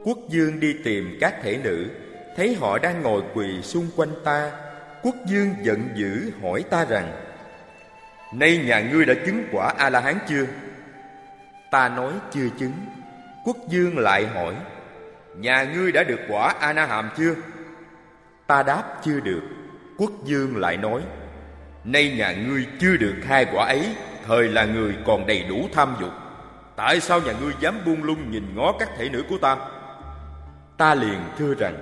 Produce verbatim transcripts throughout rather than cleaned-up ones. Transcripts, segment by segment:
Quốc vương đi tìm các thể nữ, thấy họ đang ngồi quỳ xung quanh ta. Quốc vương giận dữ hỏi ta rằng: nay nhà ngươi đã chứng quả A-la-hán chưa? Ta nói chưa chứng. Quốc vương lại hỏi: nhà ngươi đã được quả A-na-hàm chưa? Ta đáp chưa được. Quốc vương lại nói: nay nhà ngươi chưa được hai quả ấy, thời là người còn đầy đủ tham dục. Tại sao nhà ngươi dám buông lung nhìn ngó các thể nữ của ta? Ta liền thưa rằng: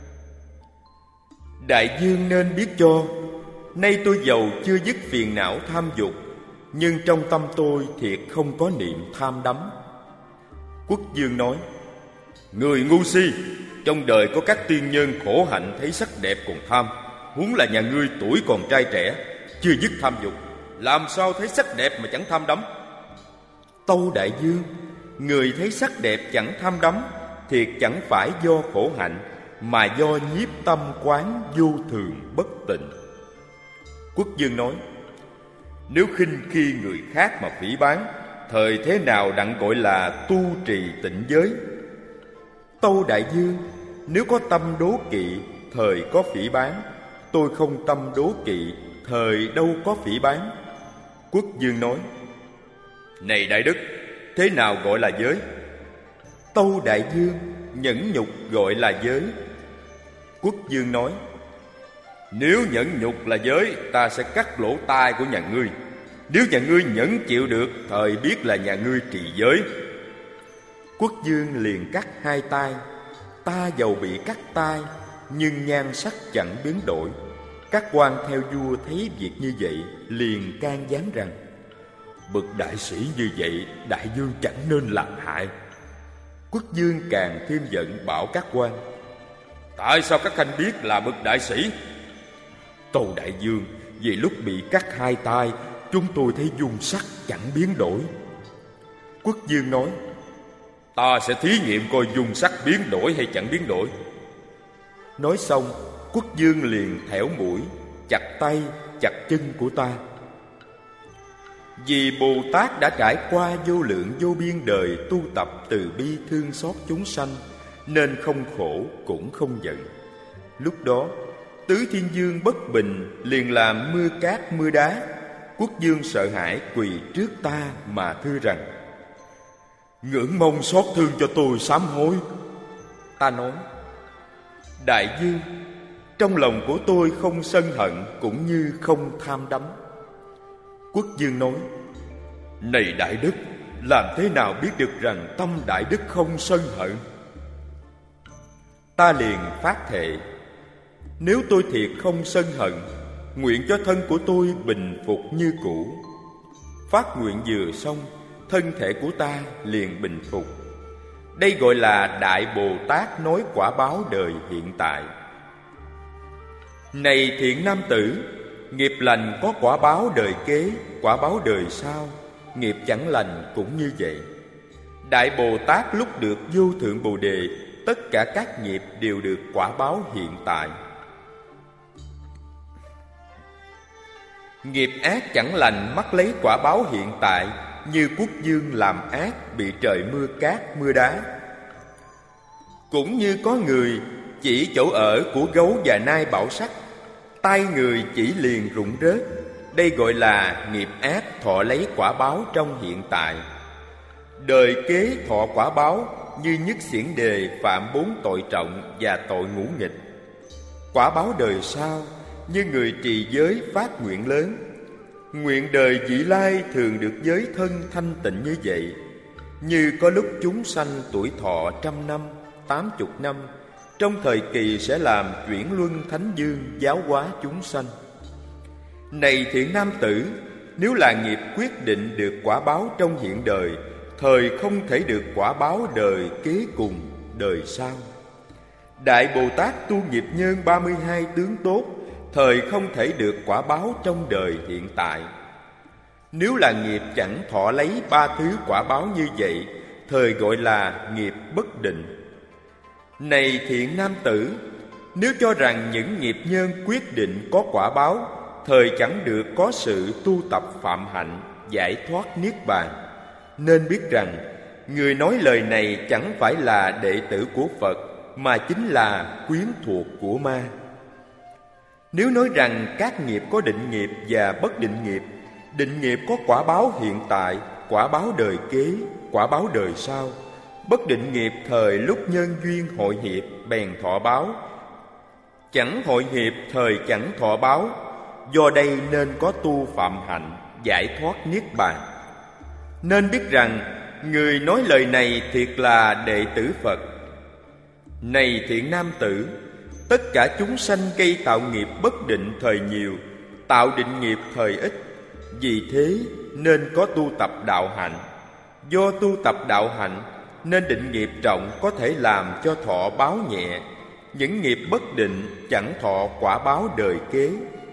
đại vương nên biết cho, nay tôi giàu chưa dứt phiền não tham dục, nhưng trong tâm tôi thiệt không có niệm tham đắm. Quốc vương nói: người ngu si, trong đời có các tiên nhân khổ hạnh thấy sắc đẹp còn tham, huống là nhà ngươi tuổi còn trai trẻ, chưa dứt tham dục, làm sao thấy sắc đẹp mà chẳng tham đắm? Tâu đại vương, người thấy sắc đẹp chẳng tham đắm, thiệt chẳng phải do khổ hạnh, mà do nhiếp tâm quán vô thường bất tịnh. Quốc vương nói: nếu khinh khi người khác mà phỉ báng, thời thế nào đặng gọi là tu trì tịnh giới? Tâu đại vương, nếu có tâm đố kỵ, thời có phỉ báng. Tôi không tâm đố kỵ, thời đâu có phỉ báng. Quốc vương nói: này đại đức, thế nào gọi là giới? Tâu đại vương, nhẫn nhục gọi là giới. Quốc vương nói: nếu nhẫn nhục là giới, ta sẽ cắt lỗ tai của nhà ngươi. Nếu nhà ngươi nhẫn chịu được, thời biết là nhà ngươi trì giới. Quốc vương liền cắt hai tai. Ta dầu bị cắt tai, nhưng nhan sắc chẳng biến đổi. Các quan theo vua thấy việc như vậy, liền can gián rằng: bậc đại sĩ như vậy, đại vương chẳng nên làm hại. Quốc vương càng thêm giận, bảo các quan: tại sao các khanh biết là bậc đại sĩ? Tâu đại vương, vì lúc bị cắt hai tai, chúng tôi thấy dung sắc chẳng biến đổi. Quốc vương nói: ta sẽ thí nghiệm coi dung sắc biến đổi hay chẳng biến đổi. Nói xong, quốc vương liền thẻo mũi, chặt tay, chặt chân của ta. Vì Bồ Tát đã trải qua vô lượng vô biên đời tu tập từ bi thương xót chúng sanh, nên không khổ cũng không giận. Lúc đó Tứ Thiên Vương bất bình, liền làm mưa cát mưa đá. Quốc vương sợ hãi quỳ trước ta mà thưa rằng: ngưỡng mong xót thương cho tôi sám hối. Ta nói: đại vương, trong lòng của tôi không sân hận, cũng như không tham đắm. Quốc vương nói: này đại đức, làm thế nào biết được rằng tâm đại đức không sân hận? Ta liền phát thệ: nếu tôi thiệt không sân hận, nguyện cho thân của tôi bình phục như cũ. Phát nguyện vừa xong, thân thể của ta liền bình phục. Đây gọi là Đại Bồ Tát nói quả báo đời hiện tại. Này thiện nam tử, nghiệp lành có quả báo đời kế, quả báo đời sau. Nghiệp chẳng lành cũng như vậy. Đại Bồ Tát lúc được vô thượng Bồ Đề, tất cả các nghiệp đều được quả báo hiện tại. Nghiệp ác chẳng lành mắc lấy quả báo hiện tại, như quốc vương làm ác bị trời mưa cát mưa đá. Cũng như có người chỉ chỗ ở của gấu và nai bảo sắc, tay người chỉ liền rụng rớt. Đây gọi là nghiệp ác thọ lấy quả báo trong hiện tại. Đời kế thọ quả báo như nhất xiển đề phạm bốn tội trọng và tội ngũ nghịch. Quả báo đời sau như người trì giới phát nguyện lớn. Nguyện đời vị lai thường được giới thân thanh tịnh như vậy. Như có lúc chúng sanh tuổi thọ trăm năm, tám chục năm, trong thời kỳ sẽ làm chuyển luân thánh dương giáo hóa chúng sanh. Này thiện nam tử, nếu là nghiệp quyết định được quả báo trong hiện đời, thời không thể được quả báo đời kế cùng, đời sau. Đại Bồ Tát tu nghiệp nhân ba mươi hai tướng tốt, thời không thể được quả báo trong đời hiện tại. Nếu là nghiệp chẳng thọ lấy ba thứ quả báo như vậy, thời gọi là nghiệp bất định. Này thiện nam tử, nếu cho rằng những nghiệp nhân quyết định có quả báo, thời chẳng được có sự tu tập phạm hạnh, giải thoát niết bàn, nên biết rằng người nói lời này chẳng phải là đệ tử của Phật, mà chính là quyến thuộc của ma. Nếu nói rằng các nghiệp có định nghiệp và bất định nghiệp, định nghiệp có quả báo hiện tại, quả báo đời kế, quả báo đời sau. Bất định nghiệp thời lúc nhân duyên hội hiệp bèn thọ báo, chẳng hội hiệp thời chẳng thọ báo. Do đây nên có tu phạm hạnh, giải thoát niết bàn. Nên biết rằng người nói lời này thiệt là đệ tử Phật. Này thiện nam tử, tất cả chúng sanh gây tạo nghiệp bất định thời nhiều, tạo định nghiệp thời ít. Vì thế nên có tu tập đạo hạnh. Do tu tập đạo hạnh nên định nghiệp trọng có thể làm cho thọ báo nhẹ. Những nghiệp bất định chẳng thọ quả báo đời kế.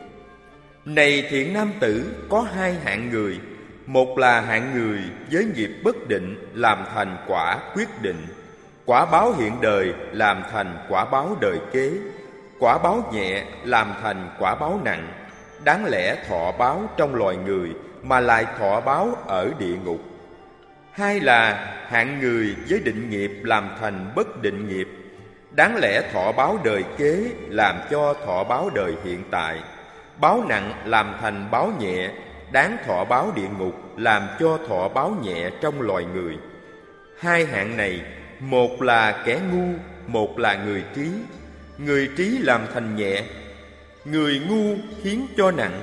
Này thiện nam tử, có hai hạng người. Một là hạng người với nghiệp bất định làm thành quả quyết định, quả báo hiện đời làm thành quả báo đời kế. Quả báo nhẹ làm thành quả báo nặng. Đáng lẽ thọ báo trong loài người mà lại thọ báo ở địa ngục. Hai là hạng người với định nghiệp làm thành bất định nghiệp. Đáng lẽ thọ báo đời kế làm cho thọ báo đời hiện tại. Báo nặng làm thành báo nhẹ. Đáng thọ báo địa ngục làm cho thọ báo nhẹ trong loài người. Hai hạng này, một là kẻ ngu, một là người trí. Người trí làm thành nhẹ, người ngu khiến cho nặng.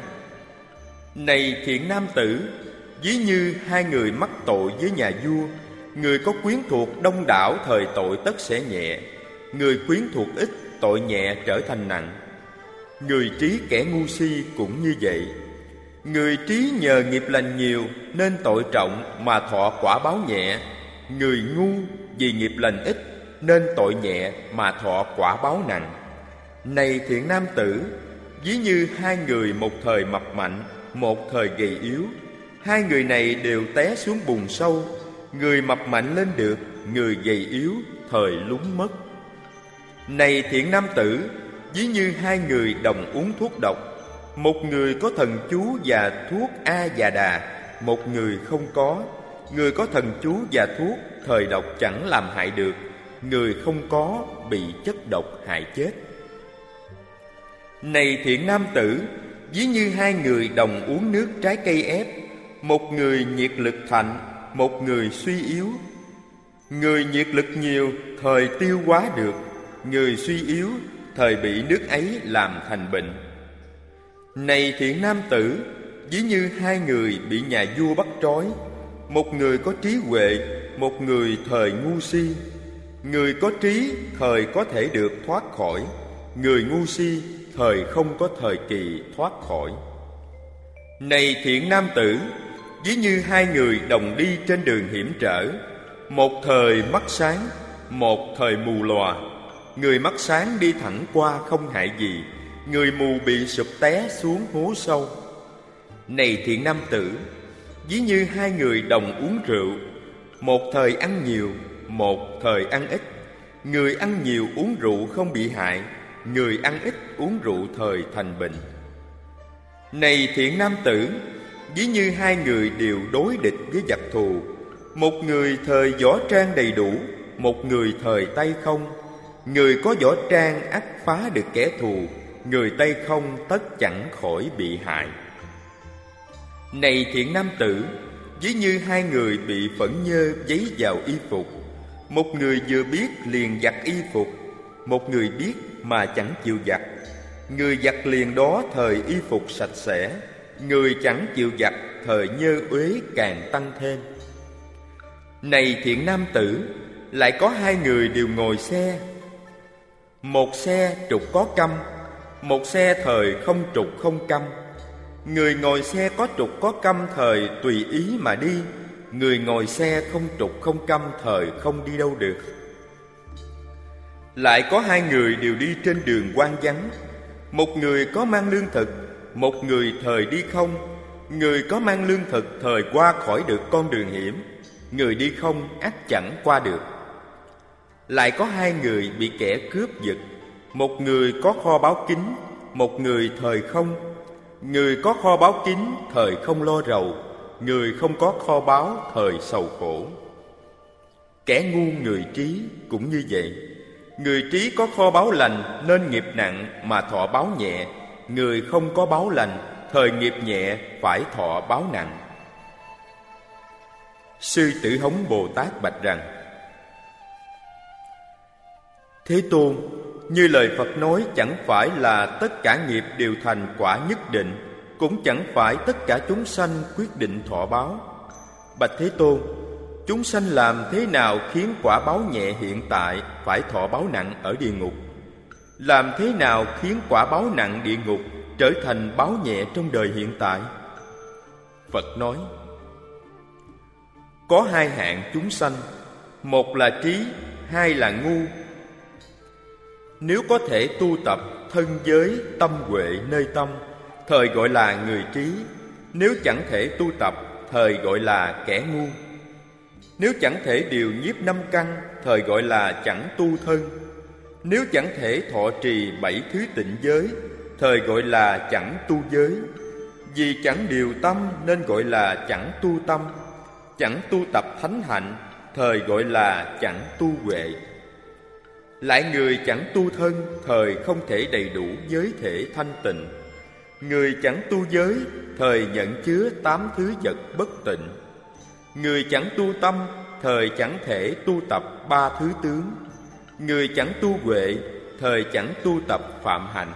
Này thiện nam tử, ví như hai người mắc tội với nhà vua. Người có quyến thuộc đông đảo thời tội tất sẽ nhẹ. Người quyến thuộc ít, tội nhẹ trở thành nặng. Người trí kẻ ngu si cũng như vậy. Người trí nhờ nghiệp lành nhiều nên tội trọng mà thọ quả báo nhẹ. Người ngu vì nghiệp lành ít nên tội nhẹ mà thọ quả báo nặng. Này thiện nam tử, ví như hai người một thời mập mạnh, một thời gầy yếu. Hai người này đều té xuống bùn sâu. Người mập mạnh lên được, người gầy yếu thời lún mất. Này thiện nam tử, ví như hai người đồng uống thuốc độc. Một người có thần chú và thuốc A Già Đà, một người không có. Người có thần chú và thuốc thời độc chẳng làm hại được, người không có bị chất độc hại chết. Này thiện nam tử, ví như hai người đồng uống nước trái cây ép. Một người nhiệt lực thạnh, một người suy yếu. Người nhiệt lực nhiều thời tiêu hóa được, người suy yếu thời bị nước ấy làm thành bệnh. Này thiện nam tử, ví như hai người bị nhà vua bắt trói. Một người có trí huệ, một người thời ngu si. Người có trí thời có thể được thoát khỏi, người ngu si thời không có thời kỳ thoát khỏi. Này thiện nam tử, ví như hai người đồng đi trên đường hiểm trở. Một thời mắt sáng, một thời mù lòa. Người mắt sáng đi thẳng qua không hại gì, người mù bị sụp té xuống hố sâu. Này thiện nam tử, ví như hai người đồng uống rượu. Một thời ăn nhiều, một thời ăn ít. Người ăn nhiều uống rượu không bị hại, người ăn ít uống rượu thời thành bệnh. Này thiện nam tử, ví như hai người đều đối địch với giặc thù. Một người thời võ trang đầy đủ, một người thời tay không. Người có võ trang ắt phá được kẻ thù, người tay không tất chẳng khỏi bị hại. Này thiện nam tử, ví như hai người bị phẫn nhơ giấy vào y phục. Một người vừa biết liền giặt y phục, một người biết mà chẳng chịu giặt. Người giặt liền đó thời y phục sạch sẽ, người chẳng chịu giặt thời nhơ uế càng tăng thêm. Này thiện nam tử, lại có hai người đều ngồi xe. Một xe trục có câm, một xe thời không trục không câm. Người ngồi xe có trục có câm thời tùy ý mà đi, người ngồi xe không trục không câm thời không đi đâu được. Lại có hai người đều đi trên đường hoang vắng. Một người có mang lương thực, một người thời đi không. Người có mang lương thực thời qua khỏi được con đường hiểm, người đi không ắt chẳng qua được. Lại có hai người bị kẻ cướp giật. Một người có kho báu kín, một người thời không. Người có kho báu kín thời không lo rầu, người không có kho báu thời sầu khổ. Kẻ ngu người trí cũng như vậy. Người trí có kho báu lành nên nghiệp nặng mà thọ báo nhẹ. Người không có báu lành, thời nghiệp nhẹ phải thọ báo nặng. Sư Tử Hống Bồ Tát bạch rằng: Thế Tôn, như lời Phật nói, chẳng phải là tất cả nghiệp đều thành quả nhất định, cũng chẳng phải tất cả chúng sanh quyết định thọ báo. Bạch Thế Tôn, chúng sanh làm thế nào khiến quả báo nhẹ hiện tại phải thọ báo nặng ở địa ngục? Làm thế nào khiến quả báo nặng địa ngục trở thành báo nhẹ trong đời hiện tại? Phật nói: Có hai hạng chúng sanh, một là trí, hai là ngu. Nếu có thể tu tập thân giới tâm huệ nơi tâm, thời gọi là người trí. Nếu chẳng thể tu tập, thời gọi là kẻ ngu. Nếu chẳng thể điều nhiếp năm căn, thời gọi là chẳng tu thân. Nếu chẳng thể thọ trì bảy thứ tịnh giới, thời gọi là chẳng tu giới. Vì chẳng điều tâm nên gọi là chẳng tu tâm. Chẳng tu tập thánh hạnh, thời gọi là chẳng tu huệ. Lại người chẳng tu thân, thời không thể đầy đủ giới thể thanh tịnh. Người chẳng tu giới, thời nhận chứa tám thứ vật bất tịnh. Người chẳng tu tâm, thời chẳng thể tu tập ba thứ tướng. Người chẳng tu huệ, thời chẳng tu tập phạm hạnh.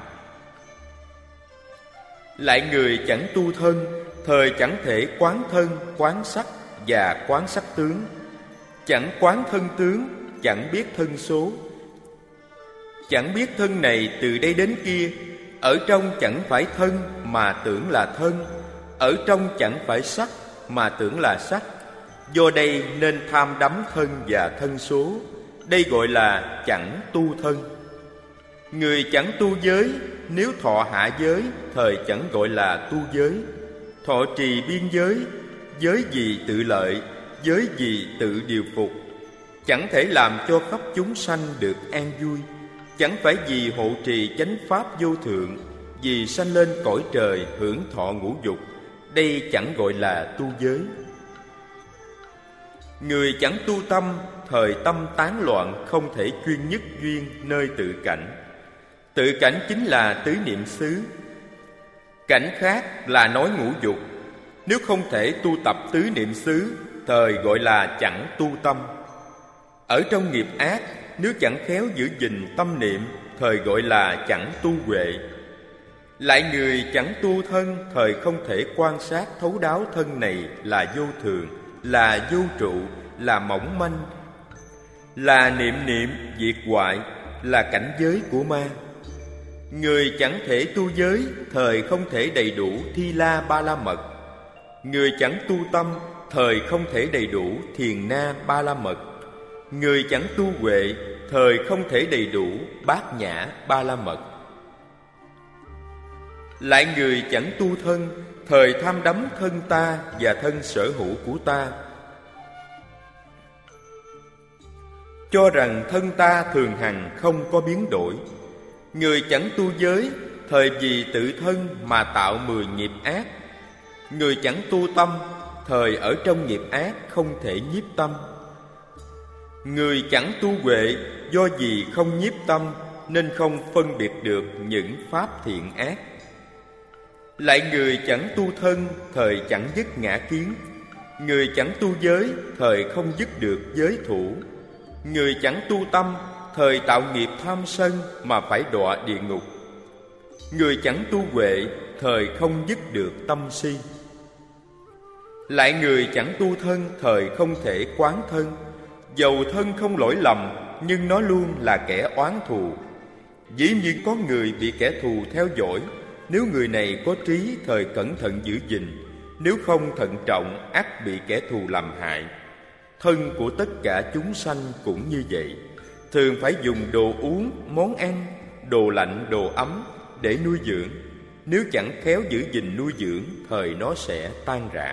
Lại người chẳng tu thân, thời chẳng thể quán thân, quán sắc và quán sắc tướng. Chẳng quán thân tướng, chẳng biết thân số. Chẳng biết thân này từ đây đến kia. Ở trong chẳng phải thân mà tưởng là thân, ở trong chẳng phải sắc mà tưởng là sắc. Do đây nên tham đắm thân và thân số. Đây gọi là chẳng tu thân. Người chẳng tu giới, nếu thọ hạ giới, thời chẳng gọi là tu giới. Thọ trì biên giới, giới gì tự lợi, giới gì tự điều phục. Chẳng thể làm cho khắp chúng sanh được an vui. Chẳng phải vì hộ trì chánh pháp vô thượng, vì sanh lên cõi trời hưởng thọ ngũ dục. Đây chẳng gọi là tu giới. Người chẳng tu tâm, thời tâm tán loạn, không thể chuyên nhất duyên nơi tự cảnh. Tự cảnh chính là tứ niệm xứ. Cảnh khác là nói ngũ dục. Nếu không thể tu tập tứ niệm xứ, thời gọi là chẳng tu tâm. Ở trong nghiệp ác, nếu chẳng khéo giữ gìn tâm niệm, thời gọi là chẳng tu huệ. Lại người chẳng tu thân, thời không thể quan sát thấu đáo thân này là vô thường, là vô trụ, là mỏng manh, là niệm niệm diệt hoại, là cảnh giới của ma. Người chẳng thể tu giới, thời không thể đầy đủ thi la ba la mật. Người chẳng tu tâm, thời không thể đầy đủ thiền na ba la mật. Người chẳng tu huệ, thời không thể đầy đủ bát nhã ba la mật. Lại người chẳng tu thân, thời tham đắm thân ta và thân sở hữu của ta, cho rằng thân ta thường hằng không có biến đổi. Người chẳng tu giới, thời vì tự thân mà tạo mười nghiệp ác. Người chẳng tu tâm, thời ở trong nghiệp ác không thể nhiếp tâm. Người chẳng tu huệ, do vì không nhiếp tâm nên không phân biệt được những pháp thiện ác. Lại người chẳng tu thân, thời chẳng dứt ngã kiến. Người chẳng tu giới, thời không dứt được giới thủ. Người chẳng tu tâm, thời tạo nghiệp tham sân mà phải đọa địa ngục. Người chẳng tu huệ, thời không dứt được tâm si. Lại người chẳng tu thân, thời không thể quán thân. Dầu thân không lỗi lầm, nhưng nó luôn là kẻ oán thù. Dĩ nhiên có người bị kẻ thù theo dõi. Nếu người này có trí, thời cẩn thận giữ gìn. Nếu không thận trọng, ắt bị kẻ thù làm hại. Thân của tất cả chúng sanh cũng như vậy. Thường phải dùng đồ uống, món ăn, đồ lạnh, đồ ấm để nuôi dưỡng. Nếu chẳng khéo giữ gìn nuôi dưỡng, thời nó sẽ tan rã.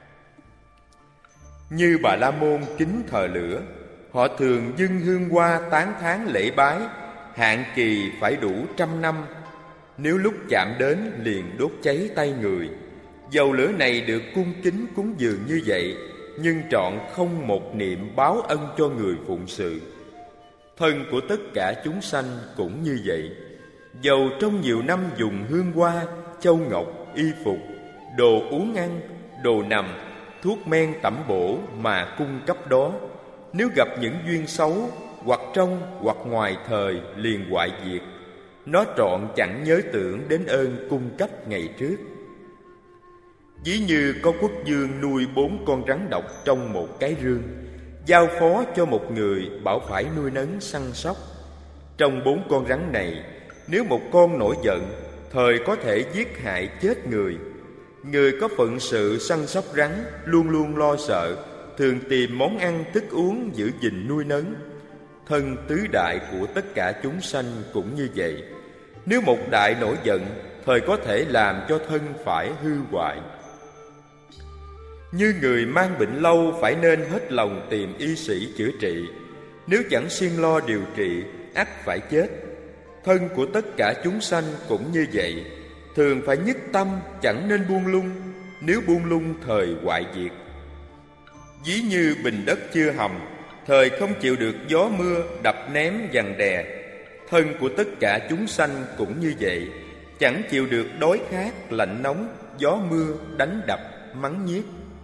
Như Bà La Môn kính thờ lửa, họ thường dâng hương hoa tán thán lễ bái. Hạn kỳ phải đủ trăm năm. Nếu lúc chạm đến liền đốt cháy tay người. Dầu lửa này được cung kính cúng dường như vậy, nhưng trọn không một niệm báo ân cho người phụng sự. Thân của tất cả chúng sanh cũng như vậy. Dầu trong nhiều năm dùng hương hoa, châu ngọc, y phục, đồ uống ăn, đồ nằm, thuốc men tẩm bổ mà cung cấp đó, nếu gặp những duyên xấu, hoặc trong hoặc ngoài thời liền hoại diệt, nó trọn chẳng nhớ tưởng đến ơn cung cấp ngày trước. Ví như có quốc vương nuôi bốn con rắn độc trong một cái rương, giao phó cho một người bảo phải nuôi nấng săn sóc. Trong bốn con rắn này, nếu một con nổi giận, thời có thể giết hại chết người. Người có phận sự săn sóc rắn luôn luôn lo sợ, thường tìm món ăn thức uống giữ gìn nuôi nấng. Thân tứ đại của tất cả chúng sanh cũng như vậy. Nếu một đại nổi giận, thời có thể làm cho thân phải hư hoại. Như người mang bệnh lâu phải nên hết lòng tìm y sĩ chữa trị, nếu chẳng siêng lo điều trị, ắt phải chết. Thân của tất cả chúng sanh cũng như vậy, thường phải nhất tâm, chẳng nên buông lung, nếu buông lung thời hoại diệt. Ví như bình đất chưa hầm, thời không chịu được gió mưa đập ném giằng đè. Thân của tất cả chúng sanh cũng như vậy, chẳng chịu được đói khát, lạnh nóng, gió mưa đánh đập, mắng nhiếc.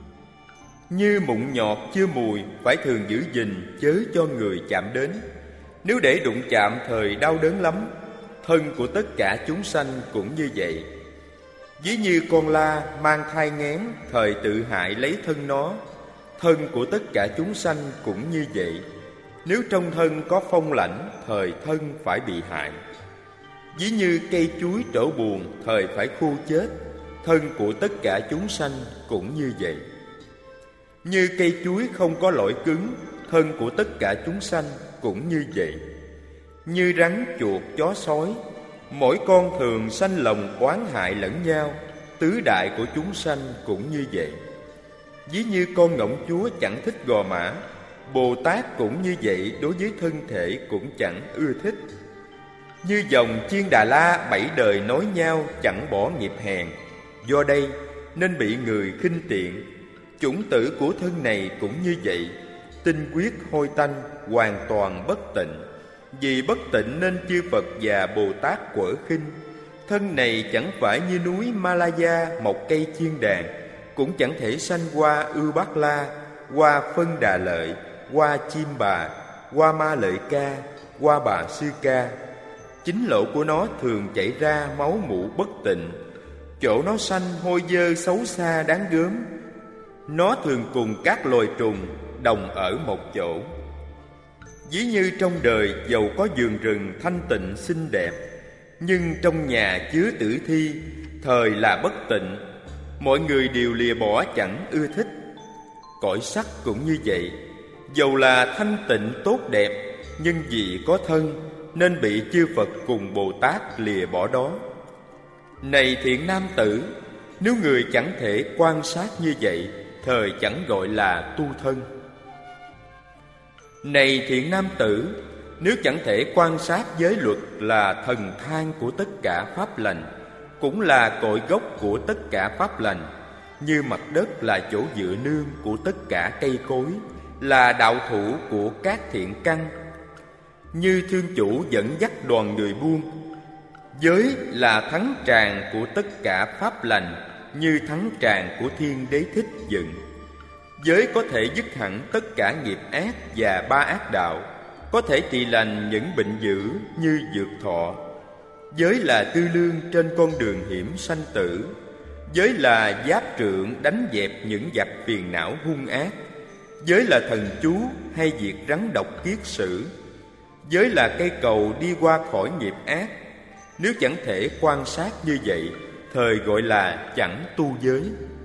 Như mụn nhọt chưa mùi, phải thường giữ gìn, chớ cho người chạm đến. Nếu để đụng chạm thời đau đớn lắm. Thân của tất cả chúng sanh cũng như vậy. Ví như con la mang thai nghén, thời tự hại lấy thân nó. Thân của tất cả chúng sanh cũng như vậy. Nếu trong thân có phong lãnh, thời thân phải bị hại. Ví như cây chuối trổ buồn, thời phải khô chết. Thân của tất cả chúng sanh cũng như vậy. Như cây chuối không có lõi cứng, thân của tất cả chúng sanh cũng như vậy. Như rắn, chuột, chó, sói, mỗi con thường sanh lòng oán hại lẫn nhau. Tứ đại của chúng sanh cũng như vậy. Ví như con ngỗng chúa chẳng thích gò mã, Bồ Tát cũng như vậy, đối với thân thể cũng chẳng ưa thích. Như dòng chiên Đà La bảy đời nối nhau, chẳng bỏ nghiệp hèn, do đây nên bị người khinh tiện. Chủng tử của thân này cũng như vậy, tinh quyết hôi tanh, hoàn toàn bất tịnh. Vì bất tịnh nên chư Phật và Bồ Tát quở khinh. Thân này chẳng phải như núi Malaya mọc cây chiên đàn, cũng chẳng thể sanh qua Ưu Bát La, qua Phân Đà Lợi, qua Chim Bà, qua Ma Lợi Ca, qua Bà Sư Ca. Chính lỗ của nó thường chảy ra máu mủ bất tịnh. Chỗ nó sanh hôi dơ xấu xa đáng gớm. Nó thường cùng các loài trùng đồng ở một chỗ. Ví như trong đời dầu có vườn rừng thanh tịnh xinh đẹp, nhưng trong nhà chứa tử thi, thời là bất tịnh, mọi người đều lìa bỏ chẳng ưa thích. Cõi sắc cũng như vậy, dầu là thanh tịnh tốt đẹp, nhưng vì có thân nên bị chư Phật cùng Bồ Tát lìa bỏ đó. Này thiện nam tử, nếu người chẳng thể quan sát như vậy, thời chẳng gọi là tu thân. Này thiện nam tử, nếu chẳng thể quan sát giới luật là thần thang của tất cả pháp lành, cũng là cội gốc của tất cả pháp lành, như mặt đất là chỗ dựa nương của tất cả cây cối, là đạo thủ của các thiện căn, như thương chủ dẫn dắt đoàn người buôn. Giới là thắng tràng của tất cả pháp lành, như thắng tràng của Thiên Đế Thích dựng. Giới có thể dứt hẳn tất cả nghiệp ác và ba ác đạo, có thể trị lành những bệnh dữ như dược thọ. Giới là tư lương trên con đường hiểm sanh tử. Giới là giáp trượng đánh dẹp những giặc phiền não hung ác. Giới là thần chú hay diệt rắn độc kiết sử. Giới là cây cầu đi qua khỏi nghiệp ác. Nếu chẳng thể quan sát như vậy, thời gọi là chẳng tu giới.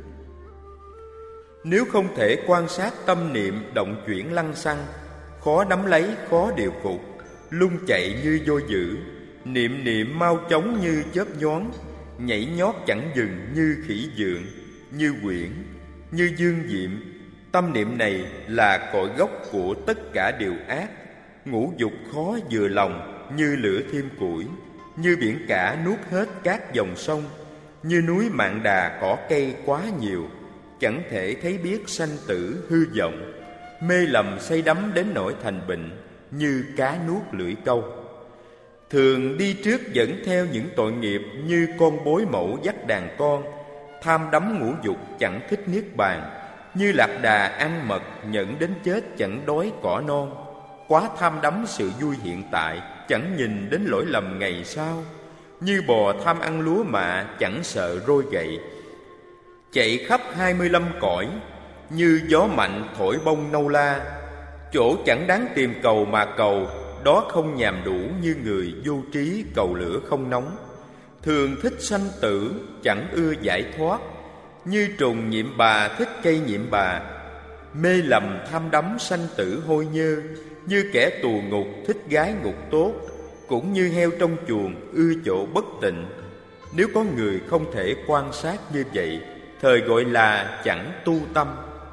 Nếu không thể quan sát tâm niệm động chuyển lăng xăng, khó nắm lấy, khó điều phục, lung chạy như vô dữ, niệm niệm mau chóng như chớp nhoáng, nhảy nhót chẳng dừng như khỉ dượng, như quyển, như dương diệm. Tâm niệm này là cội gốc của tất cả điều ác. Ngũ dục khó vừa lòng, như lửa thêm củi, như biển cả nuốt hết các dòng sông, như núi Mạn Đà cỏ cây quá nhiều, chẳng thể thấy biết sanh tử hư vọng, mê lầm say đắm đến nỗi thành bệnh, như cá nuốt lưỡi câu. Thường đi trước dẫn theo những tội nghiệp như con bối mẫu dắt đàn con, tham đắm ngũ dục chẳng thích niết bàn, như lạc đà ăn mật nhẫn đến chết chẳng đói cỏ non. Quá tham đắm sự vui hiện tại, chẳng nhìn đến lỗi lầm ngày sau, như bò tham ăn lúa mạ chẳng sợ roi gậy. Chạy khắp hai mươi lăm cõi, như gió mạnh thổi bông nâu la, chỗ chẳng đáng tìm cầu mà cầu, đó không nhàm đủ như người vô trí cầu lửa không nóng. Thường thích sanh tử, chẳng ưa giải thoát, như trùng nhiễm bà thích cây nhiễm bà. Mê lầm tham đắm sanh tử hôi nhơ, như kẻ tù ngục thích gái ngục tốt, cũng như heo trong chuồng ưa chỗ bất tịnh. Nếu có người không thể quan sát như vậy, thời gọi là chẳng tu tâm.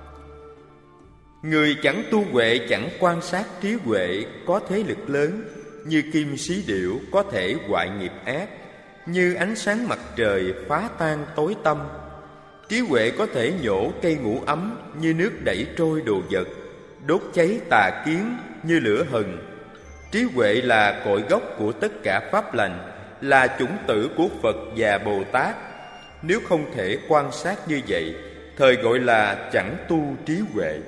Người chẳng tu huệ chẳng quan sát trí huệ có thế lực lớn, như kim xí điểu có thể hoại nghiệp ác, như ánh sáng mặt trời phá tan tối tăm. Trí huệ có thể nhổ cây ngũ ấm, như nước đẩy trôi đồ vật, đốt cháy tà kiến như lửa hừng. Trí huệ là cội gốc của tất cả pháp lành, là chủng tử của Phật và Bồ Tát. Nếu không thể quan sát như vậy, thời gọi là chẳng tu trí huệ.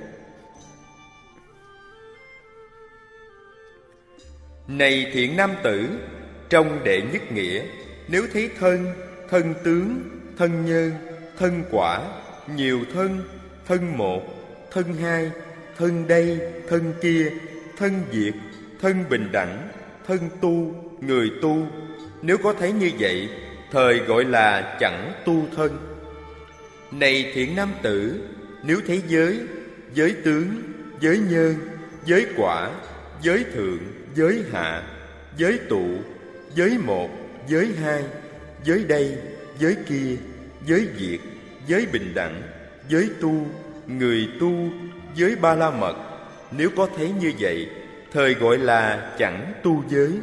Này thiện nam tử, trong đệ nhất nghĩa, nếu thấy thân, thân tướng, thân nhân, thân quả, nhiều thân, thân một, thân hai, thân đây, thân kia, thân diệt, thân bình đẳng, thân tu, người tu, nếu có thấy như vậy, thời gọi là chẳng tu thân. Này thiện nam tử, nếu thấy giới, giới tướng, giới nhân, giới quả, giới thượng, giới hạ, giới tụ, giới một, giới hai, giới đây, giới kia, giới diệt, giới bình đẳng, giới tu, người tu, giới ba la mật, nếu có thấy như vậy, thời gọi là chẳng tu giới.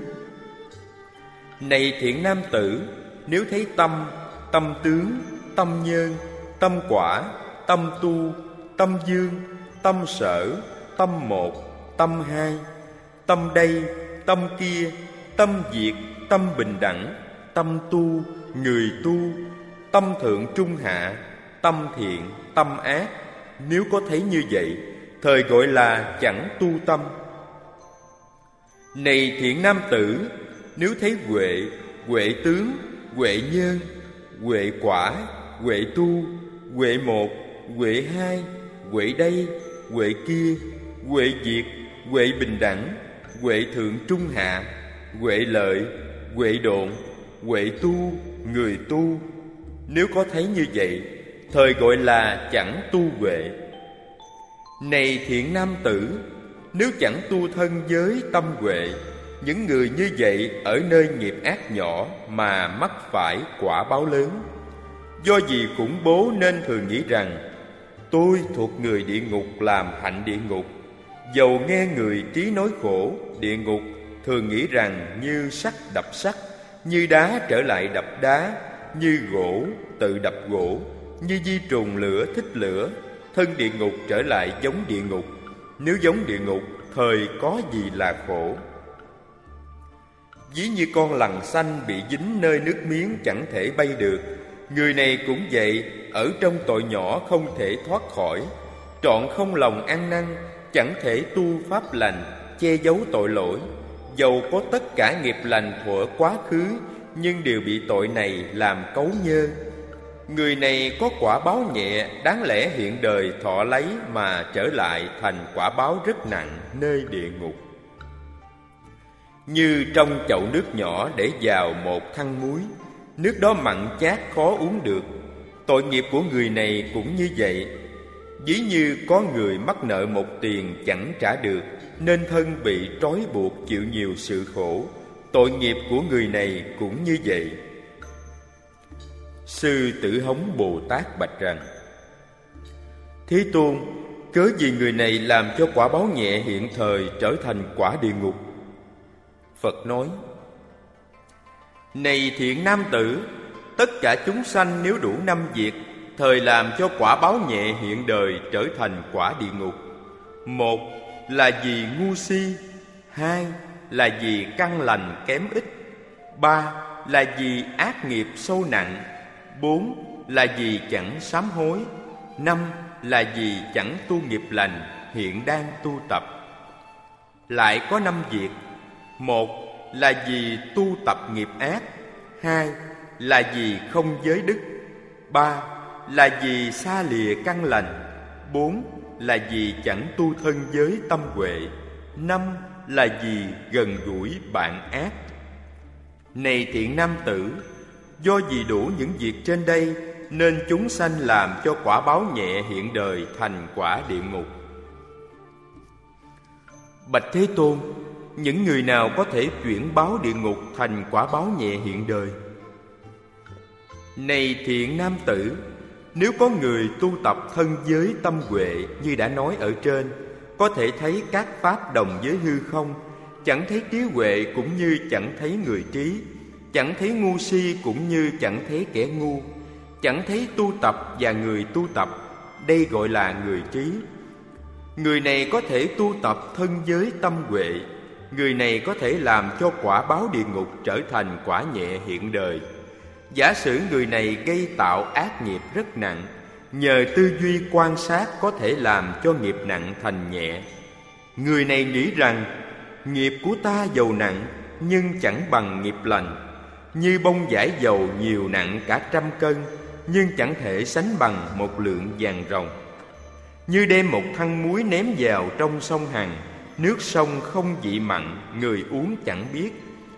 Này thiện nam tử, nếu thấy tâm, tâm tướng, tâm nhân, tâm quả, tâm tu, tâm dương, tâm sở, tâm một, tâm hai, tâm đây, tâm kia, tâm diệt, tâm bình đẳng, tâm tu, người tu, tâm thượng trung hạ, tâm thiện, tâm ác, nếu có thấy như vậy, thời gọi là chẳng tu tâm. Này thiện nam tử, nếu thấy huệ, huệ tướng, huệ nhân, huệ quả, huệ tu, huệ một, huệ hai, huệ đây, huệ kia, huệ diệt, huệ bình đẳng, huệ thượng trung hạ, huệ lợi, huệ độn, huệ tu, người tu, nếu có thấy như vậy, thời gọi là chẳng tu huệ. Này thiện nam tử, nếu chẳng tu thân giới tâm huệ, những người như vậy ở nơi nghiệp ác nhỏ mà mắc phải quả báo lớn. Do vì khủng bố nên thường nghĩ rằng tôi thuộc người địa ngục làm hạnh địa ngục. Dầu nghe người trí nói khổ địa ngục, thường nghĩ rằng như sắt đập sắt, như đá trở lại đập đá, như gỗ tự đập gỗ, như di trùng lửa thích lửa, thân địa ngục trở lại giống địa ngục. Nếu giống địa ngục, thời có gì là khổ. Ví như con lằn xanh bị dính nơi nước miếng chẳng thể bay được, người này cũng vậy, ở trong tội nhỏ không thể thoát khỏi, trọn không lòng ăn năn, chẳng thể tu pháp lành, che giấu tội lỗi. Dầu có tất cả nghiệp lành thuở quá khứ, nhưng đều bị tội này làm cấu nhơ. Người này có quả báo nhẹ, đáng lẽ hiện đời thọ lấy mà trở lại thành quả báo rất nặng nơi địa ngục. Như trong chậu nước nhỏ để vào một thăng muối, nước đó mặn chát khó uống được. Tội nghiệp của người này cũng như vậy. Ví như có người mắc nợ một tiền chẳng trả được, nên thân bị trói buộc chịu nhiều sự khổ. Tội nghiệp của người này cũng như vậy. Sư Tử Hống Bồ Tát bạch rằng: Thế Tôn, cớ gì người này làm cho quả báo nhẹ hiện thời trở thành quả địa ngục? Phật nói: Này thiện nam tử, tất cả chúng sanh nếu đủ năm việc thời làm cho quả báo nhẹ hiện đời trở thành quả địa ngục. Một là vì ngu si, hai là vì căn lành kém ít, ba là vì ác nghiệp sâu nặng, bốn là vì chẳng sám hối, năm là vì chẳng tu nghiệp lành hiện đang tu tập. Lại có năm việc: một là vì tu tập nghiệp ác, hai là vì không giới đức, ba là vì xa lìa căn lành, bốn là vì chẳng tu thân giới tâm huệ, năm là vì gần gũi bạn ác. Này thiện nam tử, do vì đủ những việc trên đây nên chúng sanh làm cho quả báo nhẹ hiện đời thành quả địa ngục. Bạch Thế Tôn, những người nào có thể chuyển báo địa ngục thành quả báo nhẹ hiện đời? Này thiện nam tử, nếu có người tu tập thân giới tâm huệ như đã nói ở trên, có thể thấy các pháp đồng với hư không, chẳng thấy trí huệ cũng như chẳng thấy người trí, chẳng thấy ngu si cũng như chẳng thấy kẻ ngu, chẳng thấy tu tập và người tu tập, đây gọi là người trí. Người này có thể tu tập thân giới tâm huệ, người này có thể làm cho quả báo địa ngục trở thành quả nhẹ hiện đời. Giả sử người này gây tạo ác nghiệp rất nặng, nhờ tư duy quan sát có thể làm cho nghiệp nặng thành nhẹ. Người này nghĩ rằng nghiệp của ta dầu nặng nhưng chẳng bằng nghiệp lành, như bông vải dầu nhiều nặng cả trăm cân nhưng chẳng thể sánh bằng một lượng vàng ròng. Như đem một thăng muối ném vào trong sông Hằng, nước sông không vị mặn, người uống chẳng biết.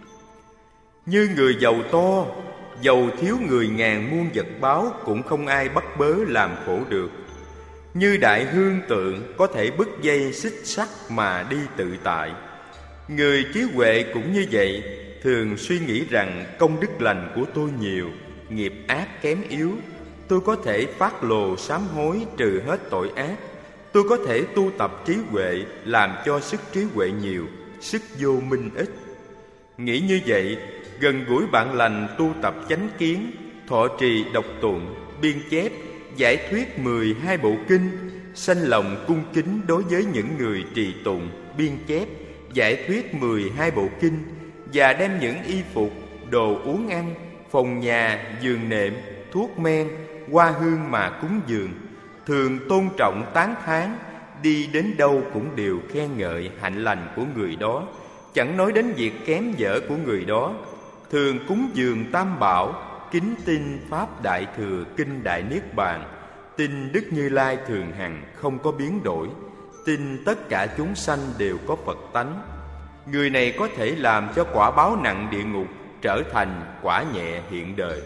Như người giàu to, giàu thiếu người ngàn muôn vật báo cũng không ai bắt bớ làm khổ được. Như đại hương tượng có thể bứt dây xích sắt mà đi tự tại. Người trí huệ cũng như vậy, thường suy nghĩ rằng công đức lành của tôi nhiều, nghiệp ác kém yếu, tôi có thể phát lồ sám hối trừ hết tội ác. Tôi có thể tu tập trí huệ làm cho sức trí huệ nhiều, sức vô minh ít. Nghĩ như vậy, gần gũi bạn lành tu tập chánh kiến, thọ trì đọc tụng, biên chép, giải thuyết mười hai bộ kinh, sanh lòng cung kính đối với những người trì tụng, biên chép, giải thuyết mười hai bộ kinh, và đem những y phục, đồ uống ăn, phòng nhà, giường nệm, thuốc men, hoa hương mà cúng dường, thường tôn trọng tán thán, đi đến đâu cũng đều khen ngợi hạnh lành của người đó, chẳng nói đến việc kém dở của người đó, thường cúng dường tam bảo, kính tin pháp đại thừa kinh đại niết bàn, tin Đức Như Lai thường hằng không có biến đổi, tin tất cả chúng sanh đều có Phật tánh. Người này có thể làm cho quả báo nặng địa ngục trở thành quả nhẹ hiện đời.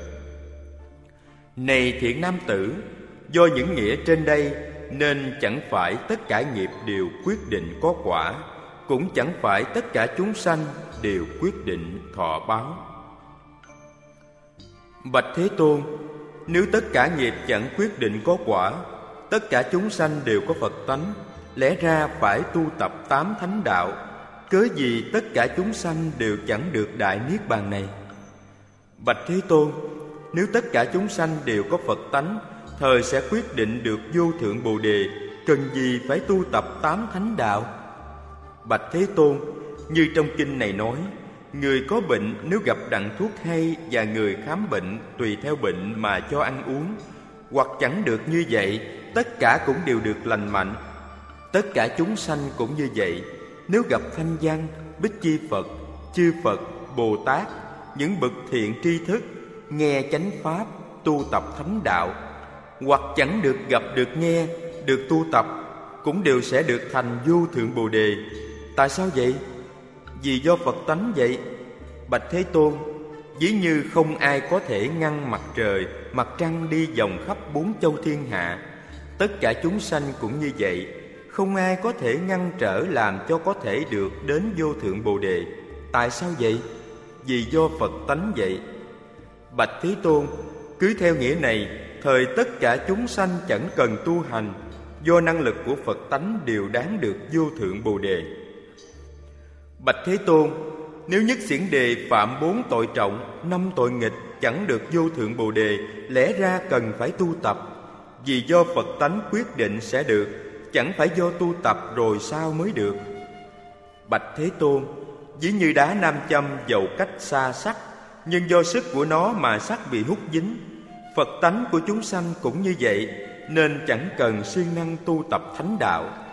Này thiện nam tử, do những nghĩa trên đây nên chẳng phải tất cả nghiệp đều quyết định có quả, cũng chẳng phải tất cả chúng sanh đều quyết định thọ báo. Bạch Thế Tôn, nếu tất cả nghiệp chẳng quyết định có quả, tất cả chúng sanh đều có Phật tánh, lẽ ra phải tu tập tám thánh đạo, cớ gì tất cả chúng sanh đều chẳng được đại niết bàn này? Bạch Thế Tôn, nếu tất cả chúng sanh đều có Phật tánh, thời sẽ quyết định được vô thượng Bồ Đề, cần gì phải tu tập tám thánh đạo? Bạch Thế Tôn, như trong kinh này nói, người có bệnh nếu gặp đặng thuốc hay, và người khám bệnh tùy theo bệnh mà cho ăn uống, hoặc chẳng được như vậy, tất cả cũng đều được lành mạnh. Tất cả chúng sanh cũng như vậy, nếu gặp thanh văn, bích chi Phật, chư Phật, Bồ Tát, những bậc thiện tri thức, nghe chánh pháp, tu tập thánh đạo, hoặc chẳng được gặp được nghe, được tu tập, cũng đều sẽ được thành vô thượng Bồ Đề. Tại sao vậy? Vì do Phật tánh vậy. Bạch Thế Tôn, ví như không ai có thể ngăn mặt trời, mặt trăng đi vòng khắp bốn châu thiên hạ, tất cả chúng sanh cũng như vậy, không ai có thể ngăn trở làm cho có thể được đến vô thượng Bồ Đề. Tại sao vậy? Vì do Phật tánh vậy. Bạch Thế Tôn, cứ theo nghĩa này, thời tất cả chúng sanh chẳng cần tu hành, do năng lực của Phật tánh đều đáng được vô thượng Bồ Đề. Bạch Thế Tôn, nếu nhất xiển đề phạm bốn tội trọng, năm tội nghịch chẳng được vô thượng Bồ Đề, lẽ ra cần phải tu tập. Vì do Phật tánh quyết định sẽ được, chẳng phải do tu tập rồi sao mới được. Bạch Thế Tôn, ví như đá nam châm dầu cách xa sắt, nhưng do sức của nó mà sắt bị hút dính. Phật tánh của chúng sanh cũng như vậy, nên chẳng cần siêng năng tu tập thánh đạo.